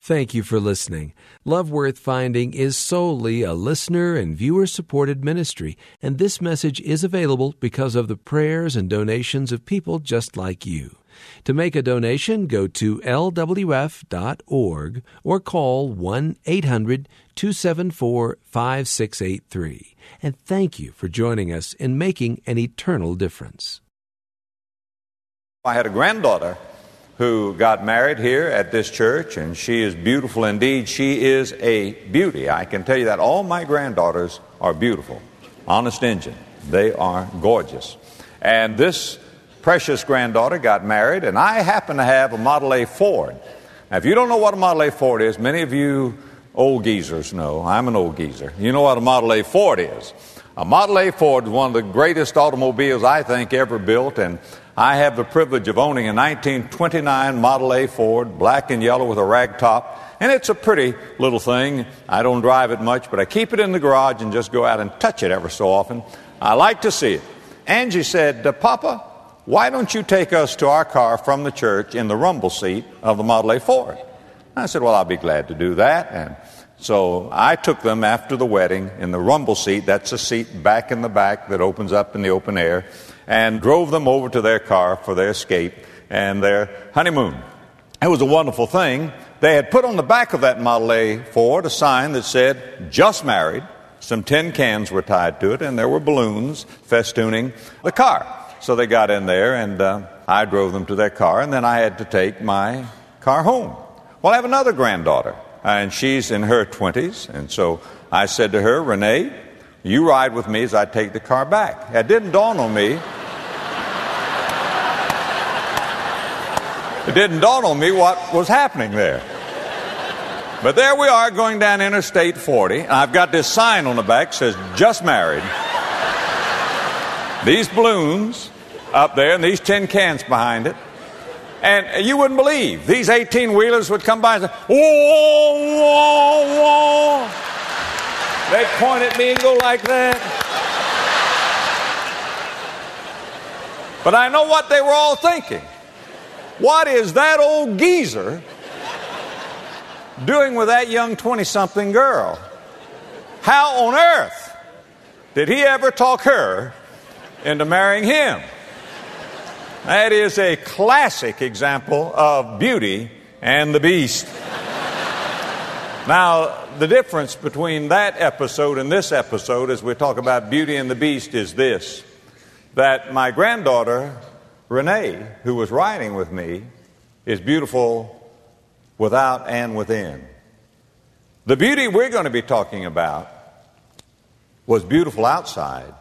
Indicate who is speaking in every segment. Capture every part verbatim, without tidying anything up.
Speaker 1: Thank you for listening. Love Worth Finding is solely a listener and viewer-supported ministry, and this message is available because of the prayers and donations of people just like you. To make a donation, go to L W F dot org or call one eight hundred two seven four five six eight three. And thank you for joining us in making an eternal difference.
Speaker 2: I had a granddaughter who got married here at this church, and she is beautiful indeed. She is a beauty. I can tell you that. All my granddaughters are beautiful. Honest Injun. They are gorgeous. And this precious granddaughter got married, and I happen to have a Model A Ford. Now, if you don't know what a Model A Ford is, many of you old geezers know. I'm an old geezer. You know what a Model A Ford is. A Model A Ford is one of the greatest automobiles I think ever built, and I have the privilege of owning a nineteen twenty-nine Model A Ford, black and yellow with a rag top, and it's a pretty little thing. I don't drive it much, but I keep it in the garage and just go out and touch it ever so often. I like to see it. Angie said, Papa, why don't you take us to our car from the church in the rumble seat of the Model A Ford? I said, well, I'll be glad to do that. And so I took them after the wedding in the rumble seat. That's a seat back in the back that opens up in the open air, and drove them over to their car for their escape and their honeymoon. It was a wonderful thing. They had put on the back of that Model A Ford a sign that said, just married. Some tin cans were tied to it, and there were balloons festooning the car. So they got in there, and uh, I drove them to their car, and then I had to take my car home. Well, I have another granddaughter, and she's in her twenties, and so I said to her, Renee, you ride with me as I take the car back. It didn't dawn on me. It didn't dawn on me what was happening there. But there we are going down Interstate forty, and I've got this sign on the back that says, just married. These balloons up there and these tin cans behind it. And you wouldn't believe, these eighteen-wheelers would come by and say, whoa, whoa, whoa. They'd point at me and go like that. But I know what they were all thinking. What is that old geezer doing with that young twenty-something girl? How on earth did he ever talk her into marrying him? That is a classic example of Beauty and the Beast. Now, the difference between that episode and this episode, as we talk about Beauty and the Beast, is this: that my granddaughter, Renee, who was riding with me, is beautiful without and within. The beauty we're going to be talking about was beautiful outside,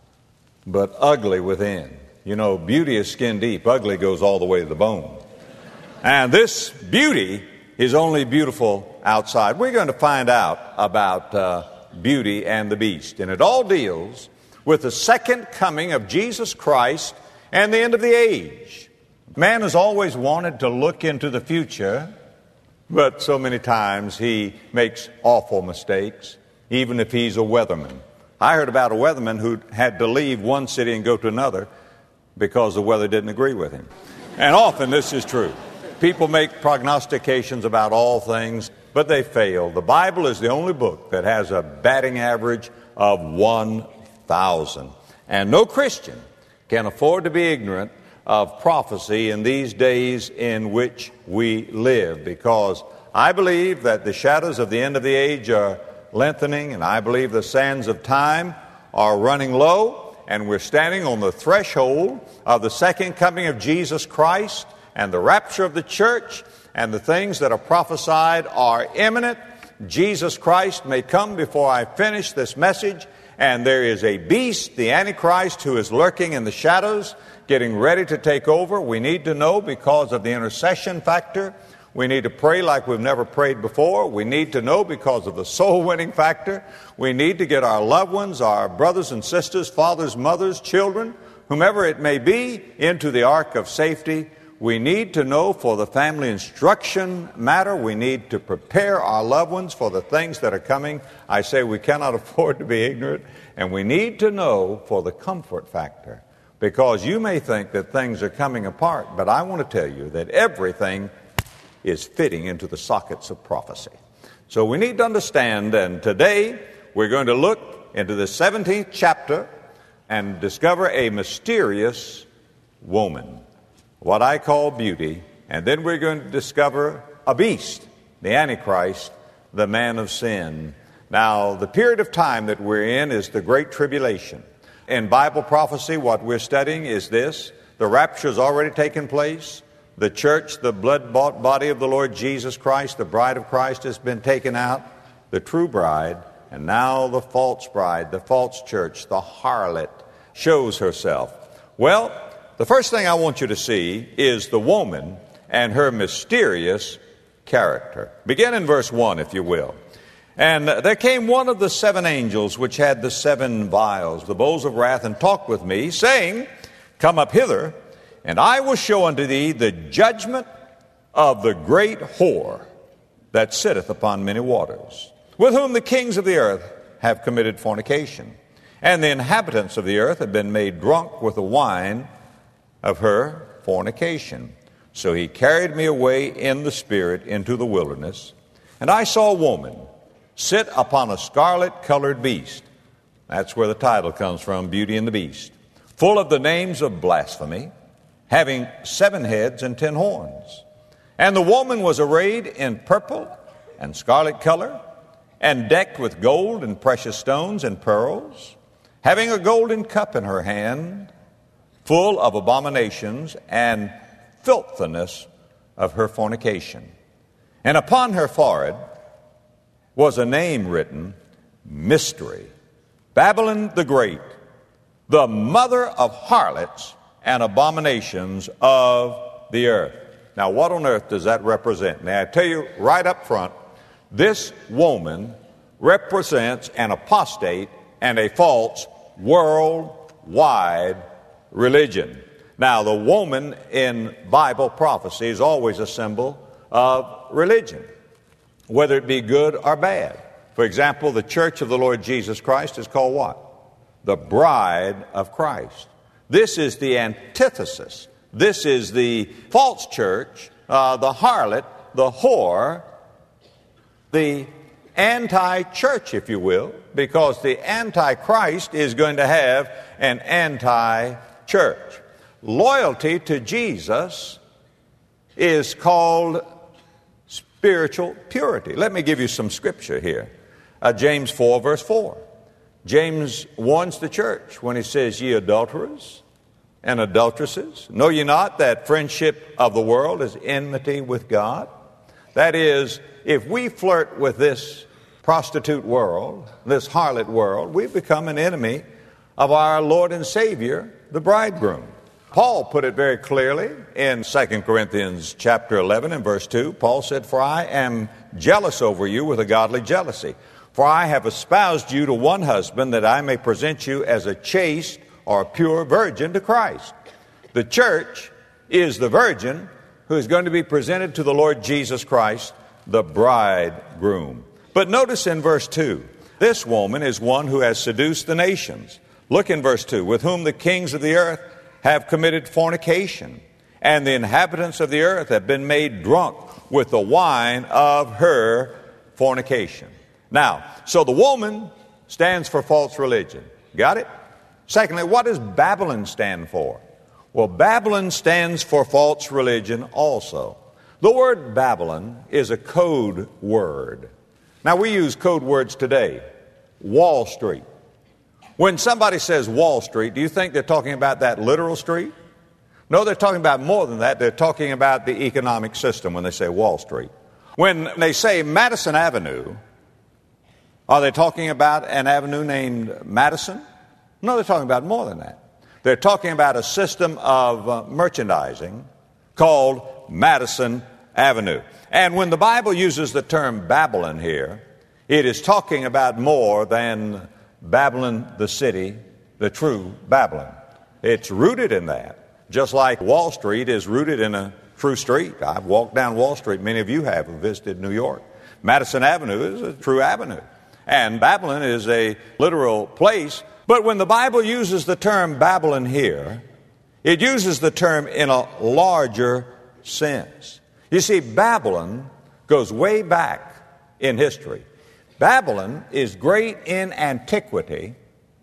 Speaker 2: but ugly within. You know, beauty is skin deep. Ugly goes all the way to the bone. And this beauty is only beautiful outside. We're going to find out about uh, Beauty and the Beast. And it all deals with the second coming of Jesus Christ and the end of the age. Man has always wanted to look into the future, but so many times he makes awful mistakes, even if he's a weatherman. I heard about a weatherman who had to leave one city and go to another because the weather didn't agree with him. And often this is true. People make prognostications about all things, but they fail. The Bible is the only book that has a batting average of one thousand. And no Christian can afford to be ignorant of prophecy in these days in which we live, because I believe that the shadows of the end of the age are lengthening, and I believe the sands of time are running low, and we're standing on the threshold of the second coming of Jesus Christ and the rapture of the church, and the things that are prophesied are imminent. Jesus Christ may come before I finish this message, and there is a beast, the Antichrist, who is lurking in the shadows, getting ready to take over. We need to know because of the intercession factor. We need to pray like we've never prayed before. We need to know because of the soul-winning factor. We need to get our loved ones, our brothers and sisters, fathers, mothers, children, whomever it may be, into the ark of safety. We need to know for the family instruction matter. We need to prepare our loved ones for the things that are coming. I say we cannot afford to be ignorant. And we need to know for the comfort factor, because you may think that things are coming apart, but I want to tell you that everything is fitting into the sockets of prophecy. So we need to understand, and today we're going to look into the seventeenth chapter and discover a mysterious woman, what I call beauty, and then we're going to discover a beast, the Antichrist, the man of sin. Now, the period of time that we're in is the Great Tribulation. In Bible prophecy, what we're studying is this: the rapture has already taken place. The church, the blood-bought body of the Lord Jesus Christ, the bride of Christ, has been taken out, the true bride, and now the false bride, the false church, the harlot, shows herself. Well, the first thing I want you to see is the woman and her mysterious character. Begin in verse one, if you will. And there came one of the seven angels which had the seven vials, the bowls of wrath, and talked with me, saying, Come up hither, and I will show unto thee the judgment of the great whore that sitteth upon many waters, with whom the kings of the earth have committed fornication, and the inhabitants of the earth have been made drunk with the wine of her fornication. So he carried me away in the spirit into the wilderness, and I saw a woman sit upon a scarlet-colored beast. That's where the title comes from, Beauty and the Beast, full of the names of blasphemy, having seven heads and ten horns. And the woman was arrayed in purple and scarlet color, and decked with gold and precious stones and pearls, having a golden cup in her hand, full of abominations and filthiness of her fornication. And upon her forehead was a name written, Mystery, Babylon the Great, the mother of harlots and abominations of the earth. Now, what on earth does that represent? Now, I tell you right up front, this woman represents an apostate and a false worldwide religion. Now, the woman in Bible prophecy is always a symbol of religion, whether it be good or bad. For example, the church of the Lord Jesus Christ is called what? The bride of Christ. This is the antithesis. This is the false church, uh, the harlot, the whore, the anti-church, if you will, because the antichrist is going to have an anti-church. Loyalty to Jesus is called spiritual purity. Let me give you some scripture here. Uh, James four, verse four. James warns the church when he says, Ye adulterers and adulteresses, know ye not that friendship of the world is enmity with God? That is, if we flirt with this prostitute world, this harlot world, we become an enemy of our Lord and Savior, the bridegroom. Paul put it very clearly in Second Corinthians chapter eleven and verse two. Paul said, For I am jealous over you with a godly jealousy. For I have espoused you to one husband, that I may present you as a chaste or a pure virgin to Christ. The church is the virgin who is going to be presented to the Lord Jesus Christ, the bridegroom. But notice in verse two, this woman is one who has seduced the nations. Look in verse two, with whom the kings of the earth have committed fornication, and the inhabitants of the earth have been made drunk with the wine of her fornication. Now, so the woman stands for false religion. Got it? Secondly, what does Babylon stand for? Well, Babylon stands for false religion also. The word Babylon is a code word. Now, we use code words today. Wall Street. When somebody says Wall Street, do you think they're talking about that literal street? No, they're talking about more than that. They're talking about the economic system when they say Wall Street. When they say Madison Avenue, are they talking about an avenue named Madison? No, they're talking about more than that. They're talking about a system of uh, merchandising called Madison Avenue. And when the Bible uses the term Babylon here, it is talking about more than Babylon the city, the true Babylon. It's rooted in that, just like Wall Street is rooted in a true street. I've walked down Wall Street. Many of you have who visited New York. Madison Avenue is a true avenue. And Babylon is a literal place. But when the Bible uses the term Babylon here, it uses the term in a larger sense. You see, Babylon goes way back in history. Babylon is great in antiquity.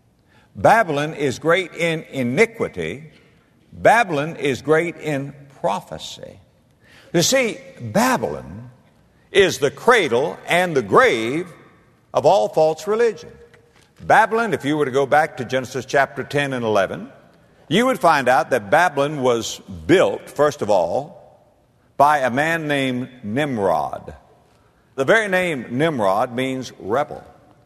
Speaker 2: Babylon is great in iniquity. Babylon is great in prophecy. You see, Babylon is the cradle and the grave of all false religion. Babylon, if you were to go back to Genesis chapter ten and eleven, you would find out that Babylon was built, first of all, by a man named Nimrod. The very name Nimrod means rebel.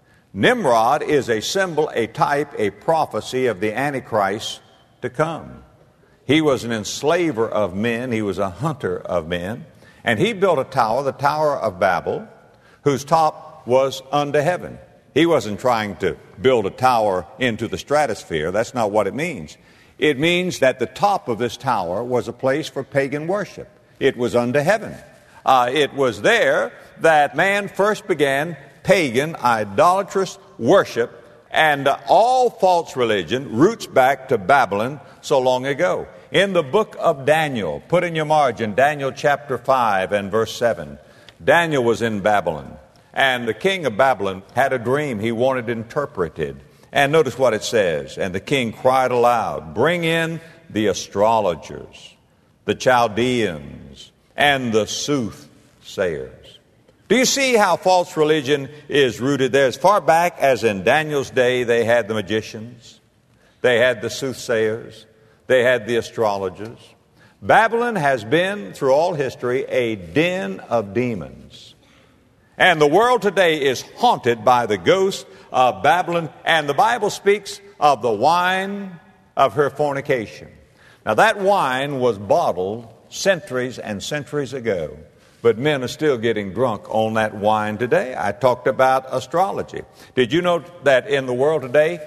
Speaker 2: Nimrod is a symbol, a type, a prophecy of the Antichrist to come. He was an enslaver of men. He was a hunter of men. And he built a tower, the Tower of Babel, whose top was unto heaven. He wasn't trying to build a tower into the stratosphere. That's not what it means. It means that the top of this tower was a place for pagan worship. It was unto heaven. Uh, it was there that man first began pagan, idolatrous worship, and uh, all false religion roots back to Babylon so long ago. In the book of Daniel, put in your margin, Daniel chapter five and verse seven. Daniel was in Babylon, and the king of Babylon had a dream he wanted interpreted. And notice what it says. And the king cried aloud, bring in the astrologers, the Chaldeans, and the soothsayers. Do you see how false religion is rooted there? As far back as in Daniel's day, they had the magicians, they had the soothsayers, they had the astrologers. Babylon has been, through all history, a den of demons. And the world today is haunted by the ghost of Babylon. And the Bible speaks of the wine of her fornication. Now that wine was bottled centuries and centuries ago. But men are still getting drunk on that wine today. I talked about astrology. Did you know that in the world today,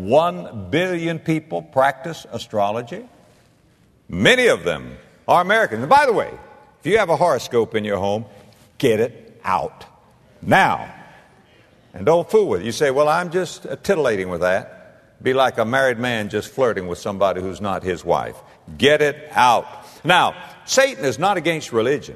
Speaker 2: one billion people practice astrology? Many of them are Americans. And by the way, if you have a horoscope in your home, get it out now. And don't fool with it. You say, well, I'm just titillating with that. Be like a married man just flirting with somebody who's not his wife. Get it out. Now, Satan is not against religion.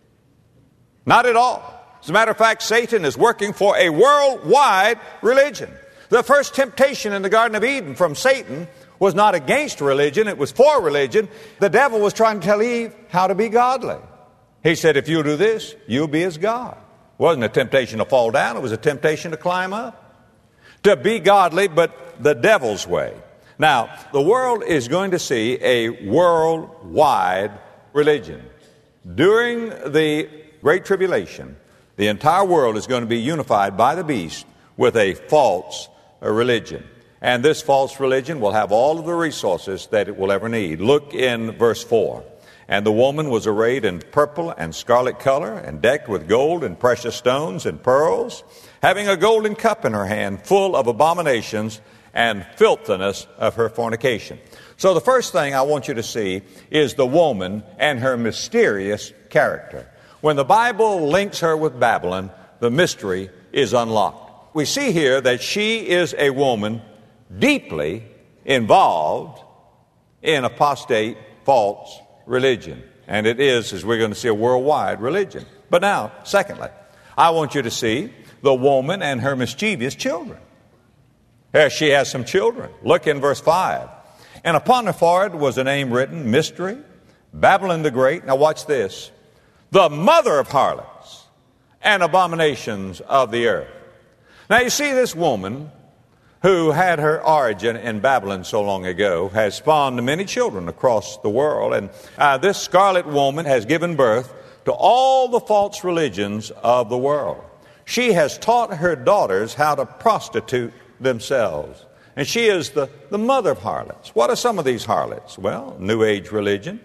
Speaker 2: Not at all. As a matter of fact, Satan is working for a worldwide religion. The first temptation in the Garden of Eden from Satan was not against religion, it was for religion. The devil was trying to tell Eve how to be godly. He said, if you'll do this, you'll be as God. It wasn't a temptation to fall down, it was a temptation to climb up. To be godly, but the devil's way. Now, the world is going to see a worldwide religion. During the Great Tribulation, the entire world is going to be unified by the beast with a false religion. And this false religion will have all of the resources that it will ever need. Look in verse four. And the woman was arrayed in purple and scarlet color, and decked with gold and precious stones and pearls, having a golden cup in her hand, full of abominations and filthiness of her fornication. So the first thing I want you to see is the woman and her mysterious character. When the Bible links her with Babylon, the mystery is unlocked. We see here that she is a woman deeply involved in apostate, false religion. And it is, as we're going to see, a worldwide religion. But now, secondly, I want you to see the woman and her mischievous children. Here she has some children. Look in verse five. And upon her forehead was a name written, Mystery, Babylon the Great. Now watch this. The mother of harlots and abominations of the earth. Now you see, this woman who had her origin in Babylon so long ago has spawned many children across the world. And uh, this scarlet woman has given birth to all the false religions of the world. She has taught her daughters how to prostitute themselves. And she is the, the mother of harlots. What are some of these harlots? Well, New Age religion,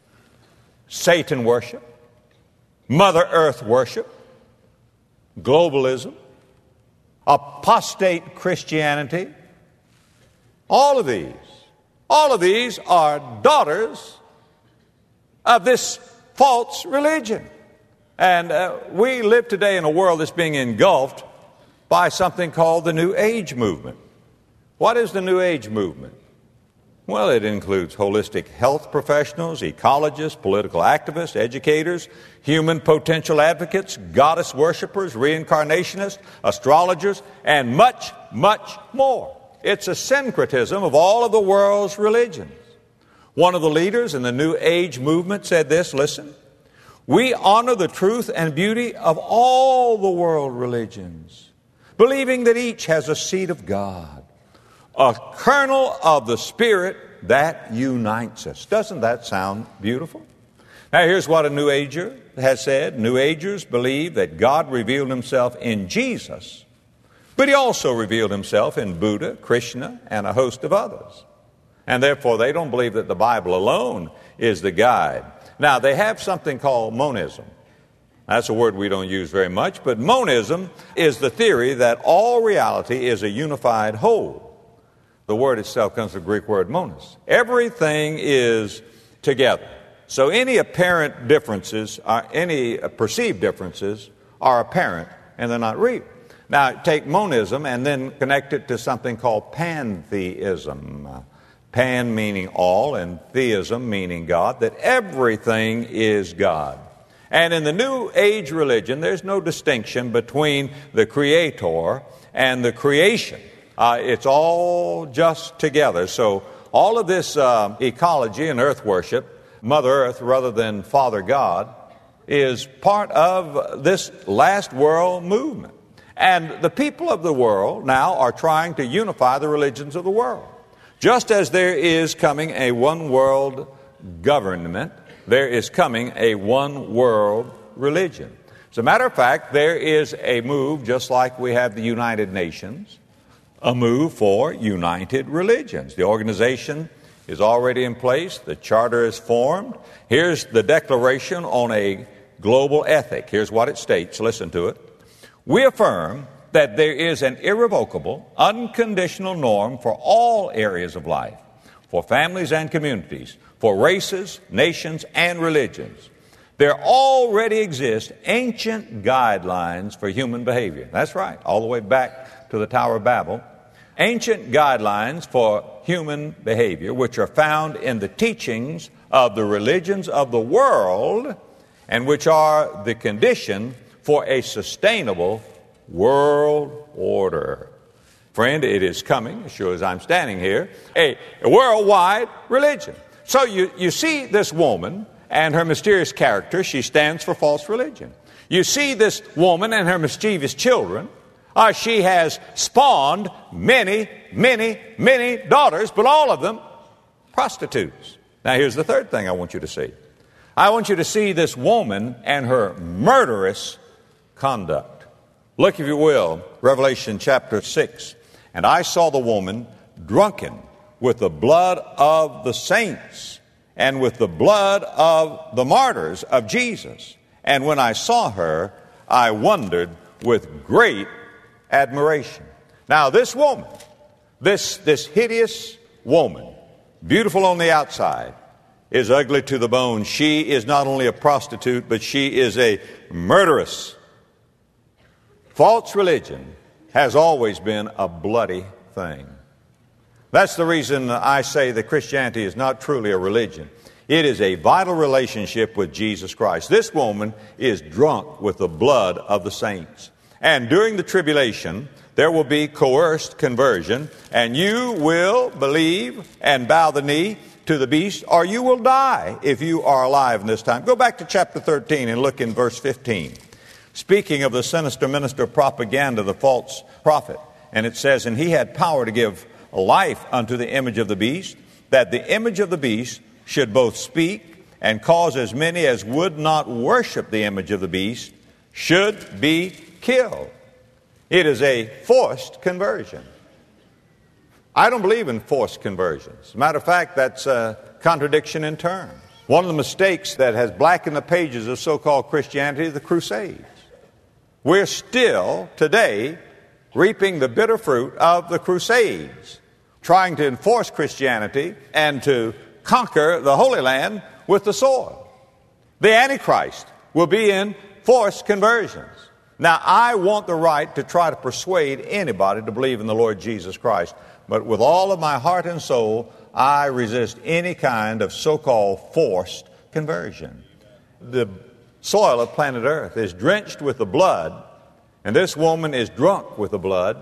Speaker 2: Satan worship, Mother Earth worship, globalism, apostate Christianity. All of these, all of these are daughters of this false religion. And uh, we live today in a world that's being engulfed by something called the New Age movement. What is the New Age movement? Well, it includes holistic health professionals, ecologists, political activists, educators, human potential advocates, goddess worshipers, reincarnationists, astrologers, and much, much more. It's a syncretism of all of the world's religions. One of the leaders in the New Age movement said this, listen, we honor the truth and beauty of all the world religions, believing that each has a seed of God, a kernel of the Spirit that unites us. Doesn't that sound beautiful? Now here's what a New Ager has said. New Agers believe that God revealed himself in Jesus, but he also revealed himself in Buddha, Krishna, and a host of others. And therefore they don't believe that the Bible alone is the guide. Now they have something called monism. That's a word we don't use very much, but monism is the theory that all reality is a unified whole. The word itself comes from the Greek word monos. Everything is together. So any apparent differences, or any perceived differences, are apparent and they're not real. Now take monism and then connect it to something called pantheism. Pan meaning all and theism meaning God, that everything is God. And in the New Age religion, there's no distinction between the Creator and the creation. Uh, it's all just together. So all of this uh, ecology and earth worship, Mother Earth rather than Father God, is part of this last world movement. And the people of the world now are trying to unify the religions of the world. Just as there is coming a one world government, there is coming a one world religion. As a matter of fact, there is a move, just like we have the United Nations, a move for united religions. The organization is already in place. The charter is formed. Here's the Declaration on a Global Ethic. Here's what it states. Listen to it. We affirm that there is an irrevocable, unconditional norm for all areas of life, for families and communities, for races, nations, and religions. There already exist ancient guidelines for human behavior. That's right, all the way back to the Tower of Babel. Ancient guidelines for human behavior, which are found in the teachings of the religions of the world, and which are the condition for a sustainable world order. Friend, it is coming, as sure as I'm standing here, a, a worldwide religion. So you, you see this woman and her mysterious character. She stands for false religion. You see this woman and her mischievous children. Uh, she has spawned many, many, many daughters, but all of them prostitutes. Now here's the third thing I want you to see. I want you to see this woman and her murderous conduct. Look, if you will, Revelation chapter six. And I saw the woman drunken with the blood of the saints and with the blood of the martyrs of Jesus. And when I saw her, I wondered with great admiration. Now this woman, this, this hideous woman, beautiful on the outside, is ugly to the bone. She is not only a prostitute, but she is a murderess. False religion has always been a bloody thing. That's the reason I say that Christianity is not truly a religion. It is a vital relationship with Jesus Christ. This woman is drunk with the blood of the saints. And during the tribulation, there will be coerced conversion, and you will believe and bow the knee to the beast, or you will die if you are alive in this time. Go back to chapter thirteen and look in verse fifteen. Speaking of the sinister minister of propaganda, the false prophet, and it says, and he had power to give life unto the image of the beast, that the image of the beast should both speak and cause as many as would not worship the image of the beast should be killed. It is a forced conversion. I don't believe in forced conversions. As a matter of fact, that's a contradiction in terms. One of the mistakes that has blackened the pages of so-called Christianity is the Crusades. We're still today reaping the bitter fruit of the Crusades, trying to enforce Christianity and to conquer the Holy Land with the sword. The Antichrist will be in forced conversions. Now, I want the right to try to persuade anybody to believe in the Lord Jesus Christ. But with all of my heart and soul, I resist any kind of so-called forced conversion. The soil of planet Earth is drenched with the blood, and this woman is drunk with the blood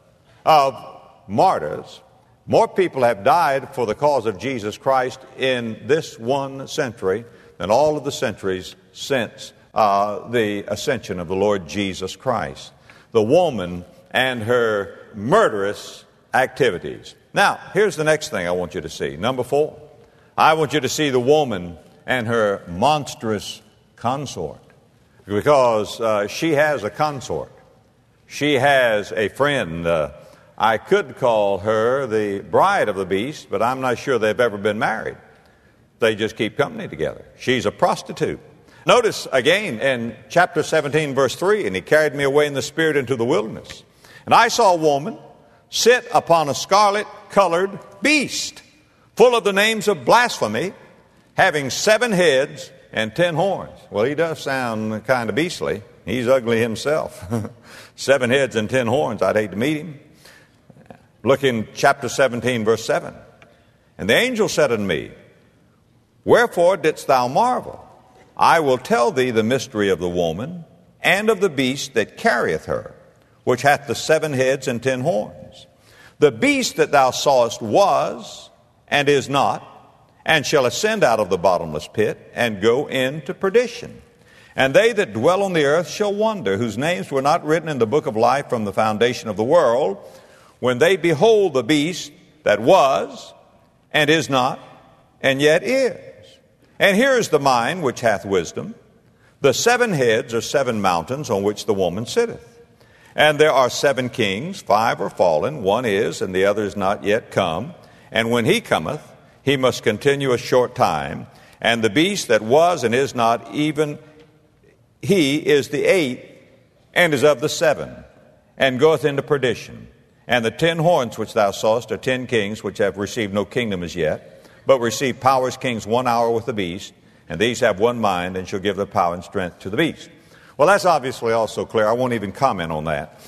Speaker 2: of martyrs. More people have died for the cause of Jesus Christ in this one century than all of the centuries since uh, the ascension of the Lord Jesus Christ. The woman and her murderous activities. Now, here's the next thing I want you to see. Number four, I want you to see the woman and her monstrous consort, because uh, she has a consort. She has a friend. Uh, I could call her the bride of the beast, but I'm not sure they've ever been married. They just keep company together. She's a prostitute. Notice again in chapter seventeen, verse three, and he carried me away in the spirit into the wilderness. And I saw a woman sit upon a scarlet-colored beast, full of the names of blasphemy, having seven heads and ten horns. Well, he does sound kind of beastly. He's ugly himself. Seven heads and ten horns. I'd hate to meet him. Look in chapter seventeen, verse seven. And the angel said unto me, Wherefore didst thou marvel? I will tell thee the mystery of the woman and of the beast that carrieth her, which hath the seven heads and ten horns. The beast that thou sawest was and is not, and shall ascend out of the bottomless pit and go into perdition. And they that dwell on the earth shall wonder, whose names were not written in the book of life from the foundation of the world, when they behold the beast that was and is not and yet is. And here is the mind which hath wisdom. The seven heads are seven mountains on which the woman sitteth. And there are seven kings, five are fallen, one is, and the other is not yet come. And when he cometh, he must continue a short time. And the beast that was and is not, even he is the eighth, and is of the seven, and goeth into perdition. And the ten horns which thou sawest are ten kings, which have received no kingdom as yet, but receive power as kings one hour with the beast, and these have one mind, and shall give their power and strength to the beast. Well, that's obviously also clear. I won't even comment on that.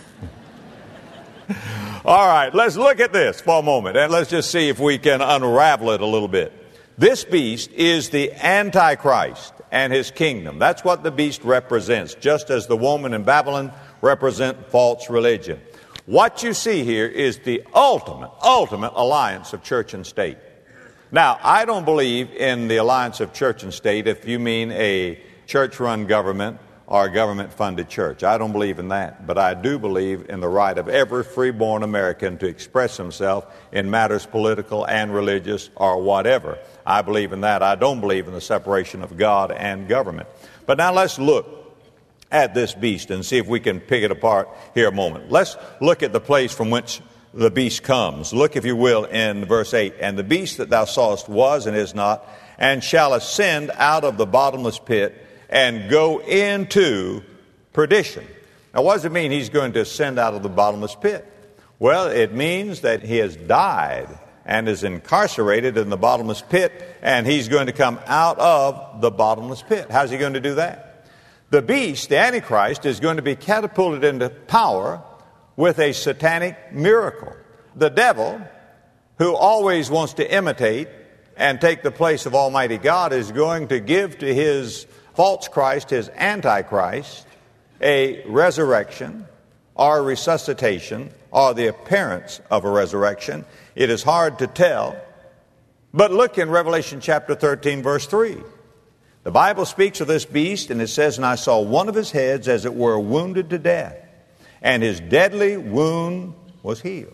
Speaker 2: All right, let's look at this for a moment, and let's just see if we can unravel it a little bit. This beast is the Antichrist and his kingdom. That's what the beast represents, just as the woman in Babylon represent false religion. What you see here is the ultimate, ultimate alliance of church and state. Now, I don't believe in the alliance of church and state if you mean a church-run government or a government-funded church. I don't believe in that. But I do believe in the right of every free-born American to express himself in matters political and religious or whatever. I believe in that. I don't believe in the separation of God and government. But now let's look at this beast and see if we can pick it apart here a moment. Let's look at the place from which the beast comes. Look, if you will, in verse eight. And the beast that thou sawest was and is not, and shall ascend out of the bottomless pit and go into perdition. Now, what does it mean he's going to ascend out of the bottomless pit? Well, it means that he has died and is incarcerated in the bottomless pit, and he's going to come out of the bottomless pit. How's he going to do that? The beast, the Antichrist, is going to be catapulted into power with a satanic miracle. The devil, who always wants to imitate and take the place of Almighty God, is going to give to his false Christ, his Antichrist, a resurrection or a resuscitation or the appearance of a resurrection. It is hard to tell. But look in Revelation chapter thirteen, verse three. The Bible speaks of this beast, and it says, And I saw one of his heads as it were wounded to death, and his deadly wound was healed.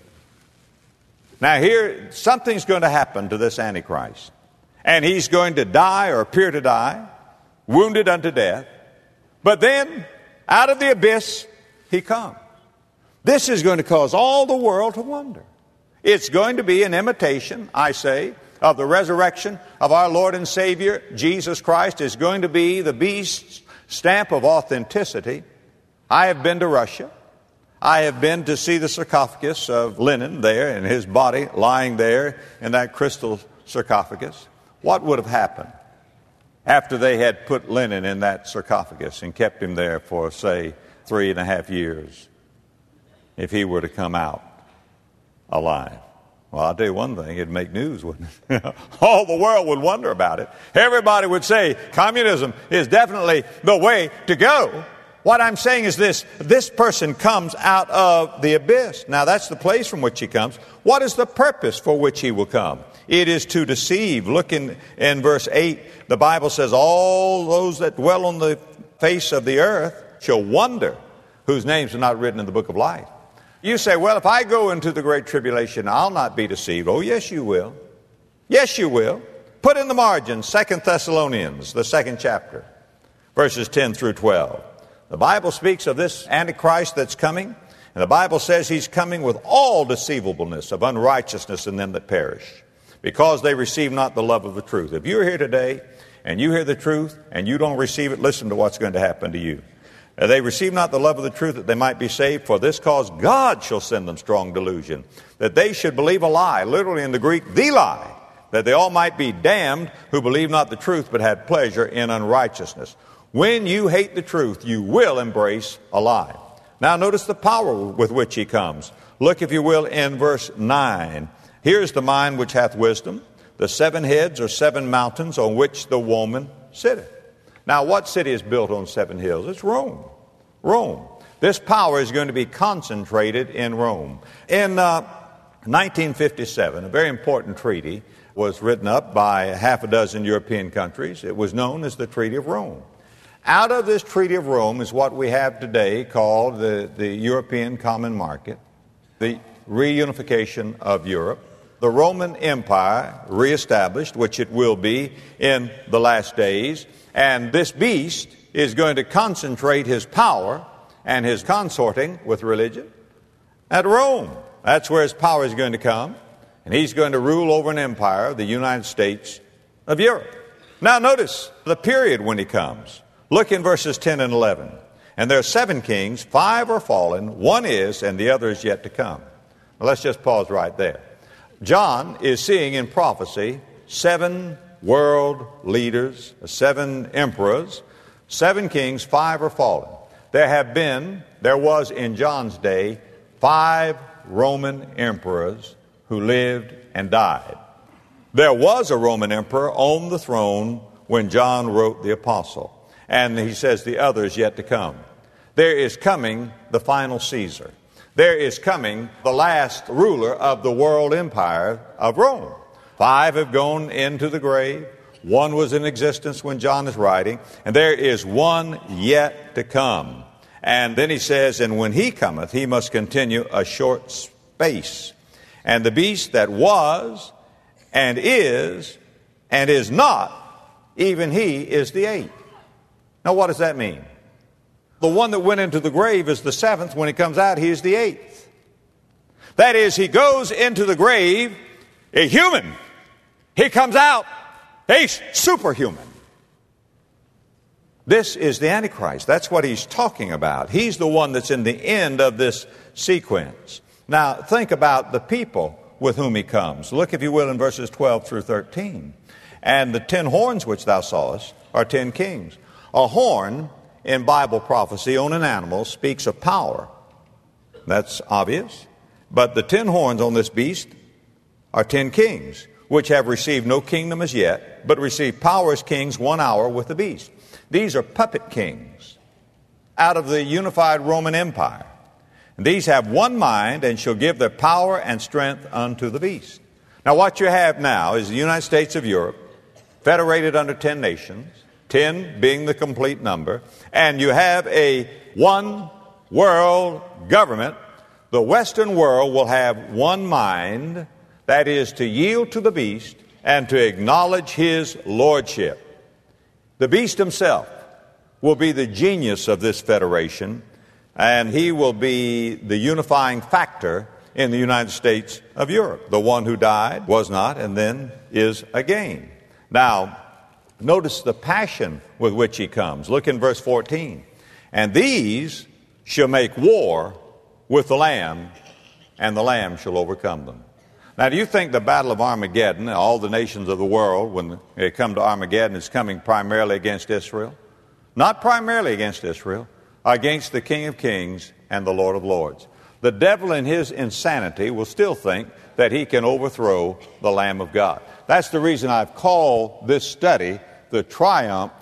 Speaker 2: Now here, something's going to happen to this Antichrist. And he's going to die or appear to die, wounded unto death. But then, out of the abyss, he comes. This is going to cause all the world to wonder. It's going to be an imitation, I say, of the resurrection of our Lord and Savior, Jesus Christ. Is going to be the beast's stamp of authenticity. I have been to Russia. I have been to see the sarcophagus of Lenin there, and his body lying there in that crystal sarcophagus. What would have happened after they had put Lenin in that sarcophagus and kept him there for, say, three and a half years if he were to come out alive. Well, I'll tell you one thing, it'd make news, wouldn't it? All the world would wonder about it. Everybody would say communism is definitely the way to go. What I'm saying is this, this person comes out of the abyss. Now, that's the place from which he comes. What is the purpose for which he will come? It is to deceive. Look in, in verse eight, the Bible says, all those that dwell on the face of the earth shall wonder, whose names are not written in the book of life. You say, well, if I go into the great tribulation, I'll not be deceived. Oh, yes, you will. Yes, you will. Put in the margin, Second Thessalonians, the second chapter, verses ten through twelve. The Bible speaks of this Antichrist that's coming, and the Bible says he's coming with all deceivableness of unrighteousness in them that perish, because they receive not the love of the truth. If you're here today and you hear the truth and you don't receive it, listen to what's going to happen to you. They receive not the love of the truth that they might be saved. For this cause God shall send them strong delusion, that they should believe a lie, literally in the Greek, the lie, that they all might be damned who believe not the truth but had pleasure in unrighteousness. When you hate the truth, you will embrace a lie. Now notice the power with which he comes. Look, if you will, in verse nine. Here's the mind which hath wisdom. The seven heads are seven mountains on which the woman sitteth. Now, what city is built on seven hills? It's Rome. Rome. This power is going to be concentrated in Rome. In uh, nineteen fifty-seven, a very important treaty was written up by half a dozen European countries. It was known as the Treaty of Rome. Out of this Treaty of Rome is what we have today called the, the European Common Market, the reunification of Europe, the Roman Empire reestablished, which it will be in the last days, and this beast is going to concentrate his power and his consorting with religion at Rome. That's where his power is going to come, and he's going to rule over an empire, the United States of Europe. Now notice the period when he comes. Look in verses ten and eleven. And there are seven kings, five are fallen, one is, and the other is yet to come. Now let's just pause right there. John is seeing in prophecy seven world leaders, seven emperors, seven kings, five are fallen. There have been, there was in John's day, five Roman emperors who lived and died. There was a Roman emperor on the throne when John wrote the apostle. And he says the other is yet to come. There is coming the final Caesar. There is coming the last ruler of the world empire of Rome. Five have gone into the grave. One was in existence when John is writing. And there is one yet to come. And then he says, and when he cometh, he must continue a short space. And the beast that was and is and is not, even he is the eighth. Now, what does that mean? The one that went into the grave is the seventh. When he comes out, he is the eighth. That is, he goes into the grave a human. He comes out a superhuman. This is the Antichrist. That's what he's talking about. He's the one that's in the end of this sequence. Now, think about the people with whom he comes. Look, if you will, in verses twelve through thirteen. And the ten horns which thou sawest are ten kings. A horn in Bible prophecy on an animal speaks of power. That's obvious. But the ten horns on this beast are ten kings, which have received no kingdom as yet, but receive power as kings one hour with the beast. These are puppet kings out of the unified Roman Empire. And these have one mind and shall give their power and strength unto the beast. Now what you have now is the United States of Europe, federated under ten nations, ten being the complete number, and you have a one world government. The Western world will have one mind, that is to yield to the beast and to acknowledge his lordship. The beast himself will be the genius of this federation, and he will be the unifying factor in the United States of Europe. The one who died, was not, and then is again. Now, notice the passion with which he comes. Look in verse fourteen. And these shall make war with the Lamb, and the Lamb shall overcome them. Now, do you think the Battle of Armageddon, all the nations of the world, when they come to Armageddon, is coming primarily against Israel? Not primarily against Israel. against the King of Kings and the Lord of Lords. The devil in his insanity will still think that he can overthrow the Lamb of God. That's the reason I've called this study the triumph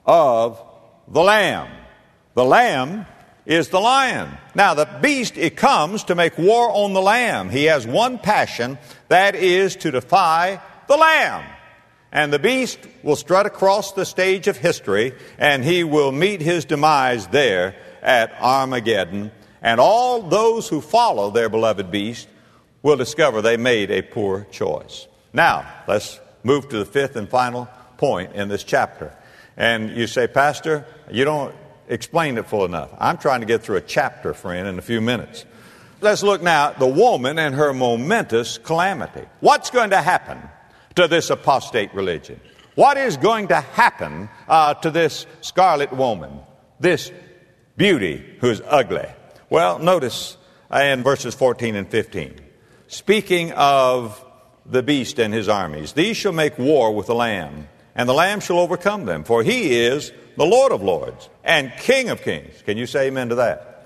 Speaker 2: of the Lamb. The Lamb is the lion. Now, the beast, it comes to make war on the Lamb. He has one passion, that is to defy the Lamb. And the beast will strut across the stage of history, and he will meet his demise there at Armageddon. And all those who follow their beloved beast will discover they made a poor choice. Now, let's move to the fifth and final point in this chapter. And you say, Pastor, you don't explain it full enough. I'm trying to get through a chapter, friend, in a few minutes. Let's look now at the woman and her momentous calamity. What's going to happen to this apostate religion? What is going to happen uh, to this scarlet woman, this beauty who's ugly? Well, notice in verses fourteen and fifteen, speaking of the beast and his armies, these shall make war with the Lamb, and the Lamb shall overcome them, for he is the Lord of Lords and King of Kings. Can you say amen to that?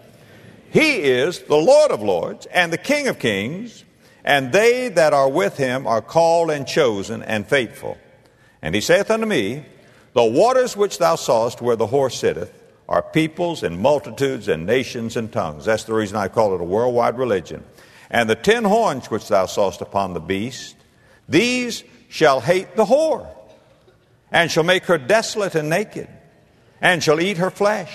Speaker 2: He is the Lord of Lords and the King of Kings, and they that are with him are called and chosen and faithful. And he saith unto me, the waters which thou sawest where the horse sitteth are peoples and multitudes and nations and tongues. That's the reason I call it a worldwide religion. And the ten horns which thou sawest upon the beast, these shall hate the whore, and shall make her desolate and naked, and shall eat her flesh,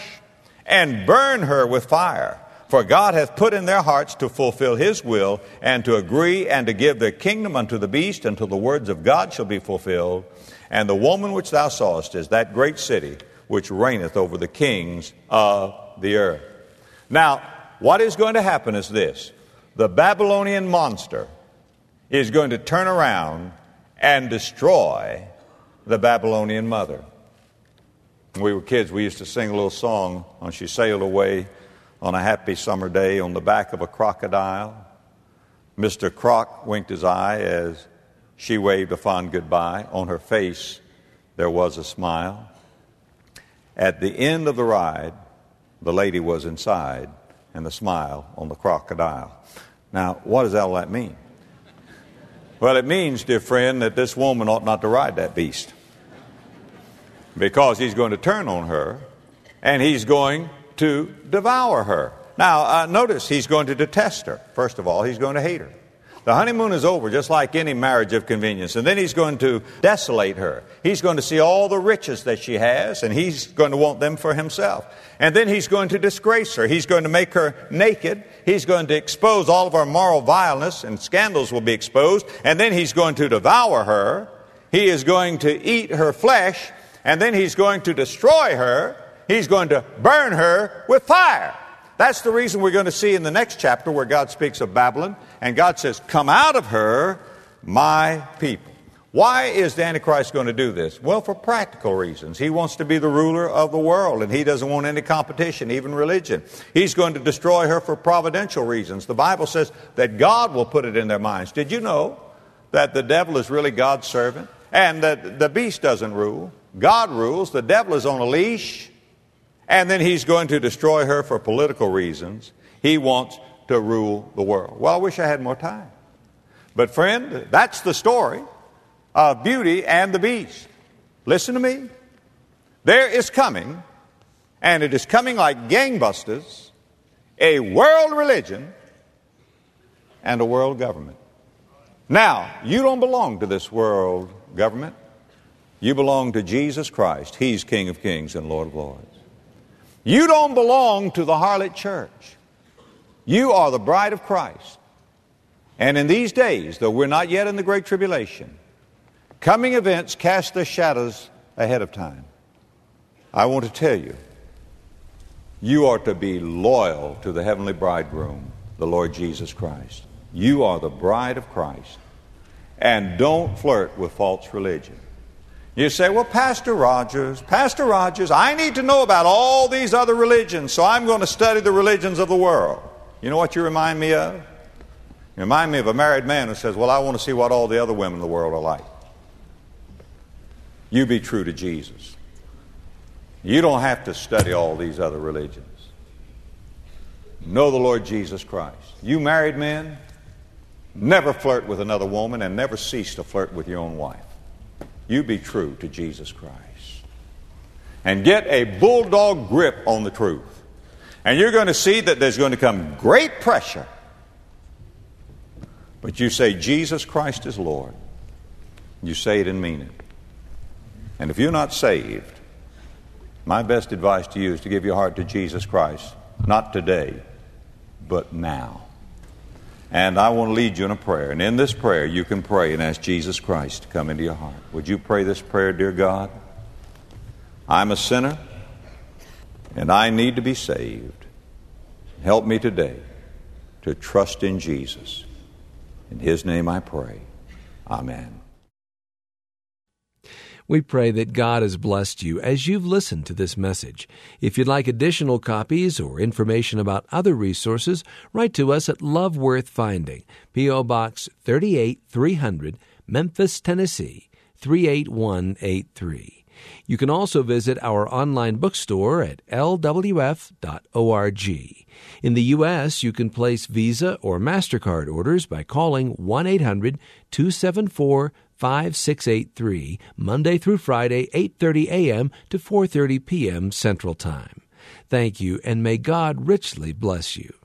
Speaker 2: and burn her with fire. For God hath put in their hearts to fulfill his will, and to agree and to give their kingdom unto the beast, until the words of God shall be fulfilled. And the woman which thou sawest is that great city, which reigneth over the kings of the earth. Now, what is going to happen is this. The Babylonian monster is going to turn around and destroy the Babylonian mother. When we were kids, we used to sing a little song when she sailed away on a happy summer day on the back of a crocodile. Mister Croc winked his eye as she waved a fond goodbye. On her face there was a smile. At the end of the ride, the lady was inside, and the smile on the crocodile. Now, what does all that mean? Well, it means, dear friend, that this woman ought not to ride that beast, because he's going to turn on her, and he's going to devour her. Now, uh, notice he's going to detest her. First of all, he's going to hate her. The honeymoon is over, just like any marriage of convenience. And then he's going to desolate her. He's going to see all the riches that she has, and he's going to want them for himself. And then he's going to disgrace her. He's going to make her naked. He's going to expose all of her moral vileness, and scandals will be exposed. And then he's going to devour her. He is going to eat her flesh. And then he's going to destroy her. He's going to burn her with fire. That's the reason we're going to see in the next chapter where God speaks of Babylon, and God says, come out of her, my people. Why is the Antichrist going to do this? Well, for practical reasons. He wants to be the ruler of the world, and he doesn't want any competition, even religion. He's going to destroy her for providential reasons. The Bible says that God will put it in their minds. Did you know that the devil is really God's servant? And that the beast doesn't rule. God rules. The devil is on a leash. And then he's going to destroy her for political reasons. He wants to rule the world. Well, I wish I had more time. But friend, that's the story of Beauty and the Beast. Listen to me. There is coming, and it is coming like gangbusters, a world religion and a world government. Now, you don't belong to this world government. You belong to Jesus Christ. He's King of Kings and Lord of Lords. You don't belong to the harlot church. You are the bride of Christ. And in these days, though we're not yet in the Great Tribulation, coming events cast their shadows ahead of time. I want to tell you, you are to be loyal to the heavenly bridegroom, the Lord Jesus Christ. You are the bride of Christ. And don't flirt with false religion. You say, well, Pastor Rogers, Pastor Rogers, I need to know about all these other religions, so I'm going to study the religions of the world. You know what you remind me of? You remind me of a married man who says, well, I want to see what all the other women in the world are like. You be true to Jesus. You don't have to study all these other religions. know the Lord Jesus Christ. You married men, never flirt with another woman and never cease to flirt with your own wife. You be true to Jesus Christ. And get a bulldog grip on the truth. And you're going to see that there's going to come great pressure. But you say, Jesus Christ is Lord. You say it and mean it. And if you're not saved, my best advice to you is to give your heart to Jesus Christ, not today, but now. And I want to lead you in a prayer. And in this prayer, you can pray and ask Jesus Christ to come into your heart. Would you pray this prayer, dear God? I'm a sinner, and I need to be saved. Help me today to trust in Jesus. In His name I pray. Amen.
Speaker 1: We pray that God has blessed you as you've listened to this message. If you'd like additional copies or information about other resources, write to us at Love Worth Finding, P O. Box thirty-eight three hundred, Memphis, Tennessee, three eight one eight three. You can also visit our online bookstore at L W F dot org. In the U S, you can place Visa or MasterCard orders by calling one eight hundred two seven four five six eight three, Monday through Friday, eight thirty a.m. to four thirty p.m. Central Time. Thank you, and may God richly bless you.